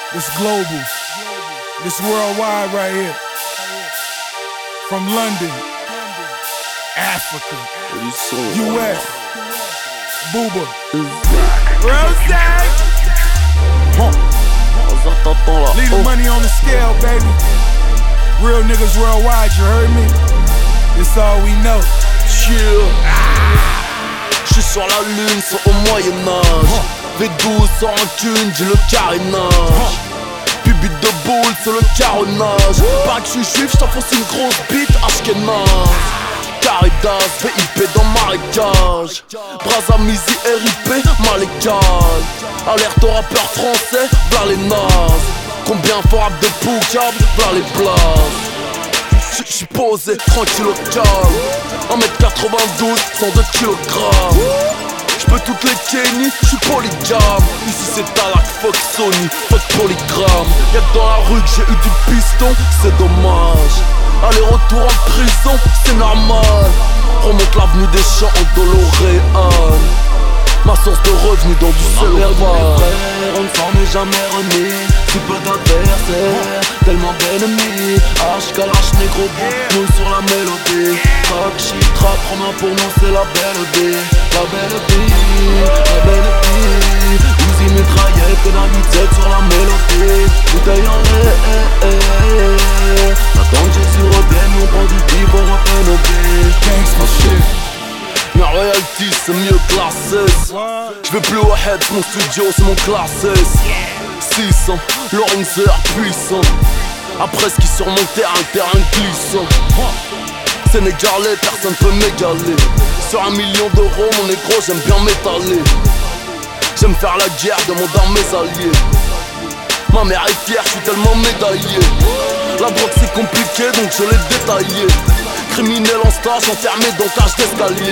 This global. This worldwide right here. From London, Africa, US, Booba, Rose. Leave the money on the scale, baby. Real niggas worldwide, you heard me? It's all we know. J'suis sur la lune, c'est au Moyen-Âge. V12 sans rancune, j'ai le carénage. Pubite de boule, c'est le caronnage. Pareil que j'suis juif, j't'enfonce une grosse bite ashkénaze. Caridas, VIP dans marécage. Bras à misi, RIP, malécal. Alerte au rappeur français, v'là les nazes. Combien faut rap de Poukab, v'là les places. J'suis posé, tranquille au calme. 1m92, 102 kg. J'peux toutes les Kenny, j'suis polygame. Ici c'est Talak, fuck Sony, fuck Polygram. Y'a que dans la rue que j'ai eu du piston, c'est dommage. Aller-retour en prison, c'est normal. Remonte l'avenue des champs en Doloréane. Ma source de revenus dans du célébat. On ne s'en est jamais remis. Si peu d'adversaires, tellement d'ennemis. H, Kalash, négro, nous sur la mélodie. Track, shit, trap, romain pour nous c'est la belle vie. La belle vie, la belle vie. Uzi mitraillette, que d'invite sur la mélodie. Bouteille en l'air. Attends que Jésus revienne, on prend du bif, on refait nos vies. Gangsta shit. Ma royalty c'est mieux que la 16. J'vais plus au head, mon studio c'est mon classe 600, Lorenzer puissant. Après ski sur mon terrain glissant. Sénégalais, personne peut m'égaler. Sur 1 million d'euros, mon négro, j'aime bien m'étaler. J'aime faire la guerre, demande à mes alliés. Ma mère est fière, j'suis tellement médaillé. La drogue c'est compliqué, donc je l'ai détaillé. Criminel en stage, enfermé dans cage d'escalier.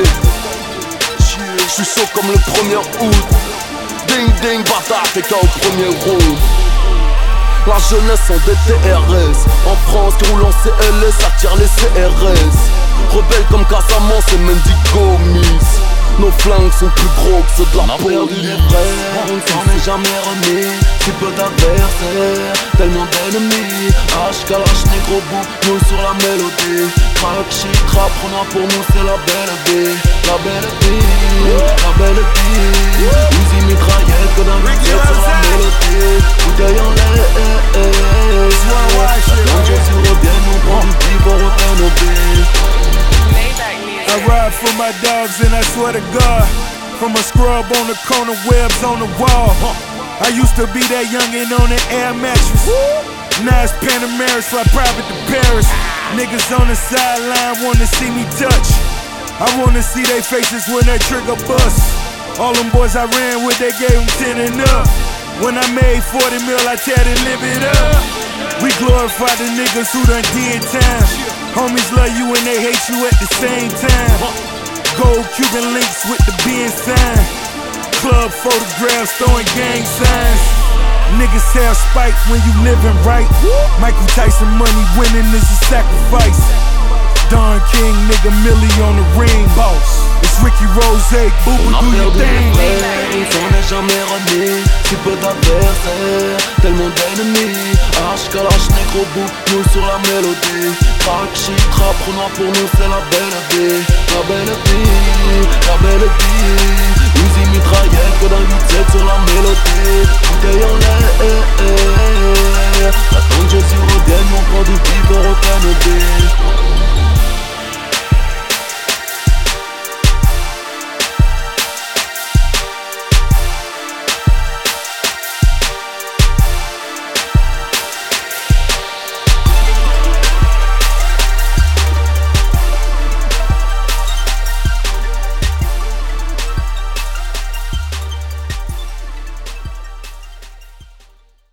J'suis chaud comme le 1er août. Ding ding bâtard, t'es qu'à au premier round. La jeunesse en DTRS. En France qui roule en CLS, attire les CRS. Rebelle comme Casamance et Mendigo Miss. Nos flingues sont plus gros que ceux de la police. On ne s'en est jamais remis. Si peu d'adversaires, tellement d'ennemis. H, Kalash, négro, bout, nous sur la mélodie. Track, shit, trap, prenant pour nous c'est la belle vie. La belle vie, la belle vie. Uzi mitraillette, que d'invite sur la mélodie. Bouteille en l'air. Quand Jésus revienne, on prend du bif, on refait nos vies. I ride for my dogs and I swear to God, from a scrub on the corner, webs on the wall. I used to be that youngin' on the air mattress. Now it's Panameras, fly private to Paris. Niggas on the sideline wanna see me touch. I wanna see they faces when that trigger bust. All them boys I ran with, they gave them 10 and up. When I made 40 mil, I tell them live it up. We glorify the niggas who done did time. Homies love you and they hate you at the same time. Gold Cuban links with the being sign. Club photographs throwing gang signs. Niggas have spite when you living right. Michael Tyson money winning is a sacrifice. Don King, nigga Millie on the ring. Boss, it's Ricky Rose, Booba, do your thing. On s'en est jamais remis. Si peu d'adversaires, tellement d'ennemis. H, Kalash, négro, bout, nous sur la mélodie. Track, shit, trap, prenant pour nous c'est la belle vie. La belle vie, la belle vie. Uzi mitraillette, que d'invite sur la mélodie. Bouteille en l'air.